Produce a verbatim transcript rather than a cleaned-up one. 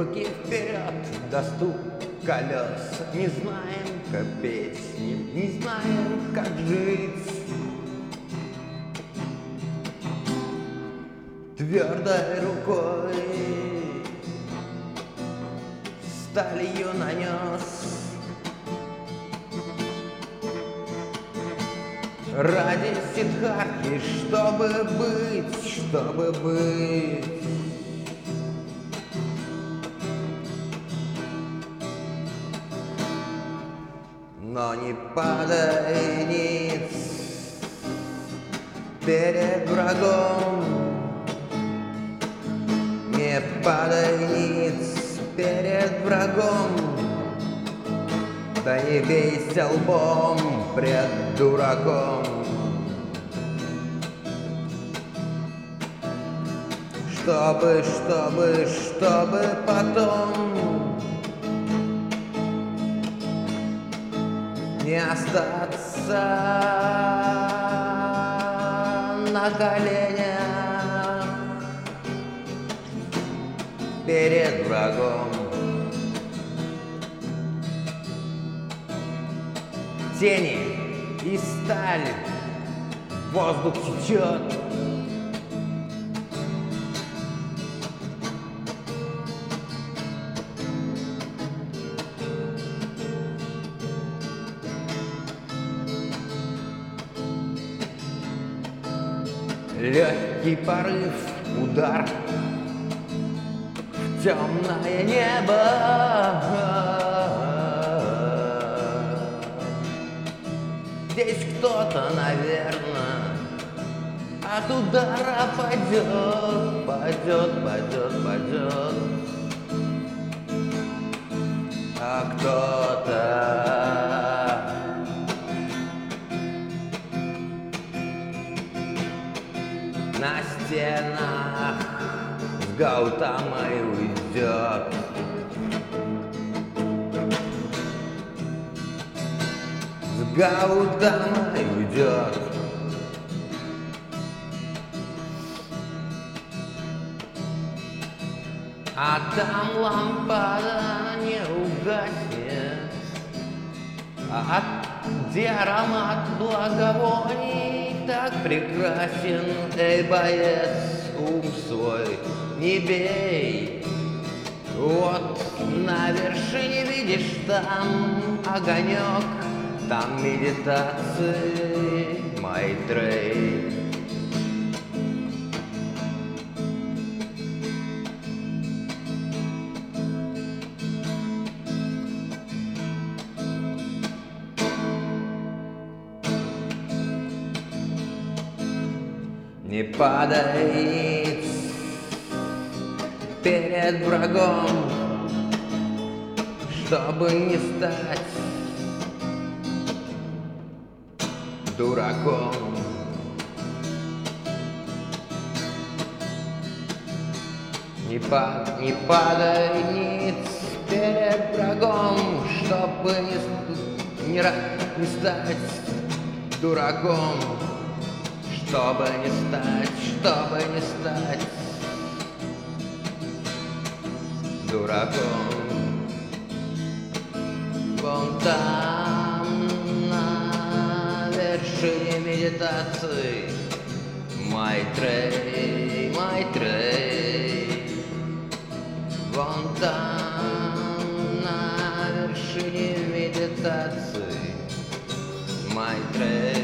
Руки вперед, до стук колес. Не знаем, как песни, не знаем, как жить. Твердой рукой сталью нанес ради Сиддхартхи, чтобы быть, чтобы быть. Но не падай ниц перед врагом, не падай ниц перед врагом, да не бейся лбом пред дураком. Чтобы, чтобы, чтобы потом не остаться на коленях перед врагом. Тени и сталь, воздух течет. Легкий порыв, удар в темное небо. Здесь кто-то, наверное, от удара пойдет, пойдет, пойдет, пойдет. А кто-то на стенах с Гаутамой уйдет. С Гаутамой уйдет. А там лампада не угаснет, а где аромат благовоний так прекрасен. Эй, боец, ум свой не бей. Вот на вершине видишь там огонек, там медитации, Майтрей. Не падай перед врагом, чтобы не стать дураком. Не, па не падай ниц перед врагом, чтобы не, не, не стать дураком. Чтобы не стать, чтобы не стать дураком. Вон там на вершине медитации Майтрей, Майтрей. Вон там на вершине медитации Майтрей.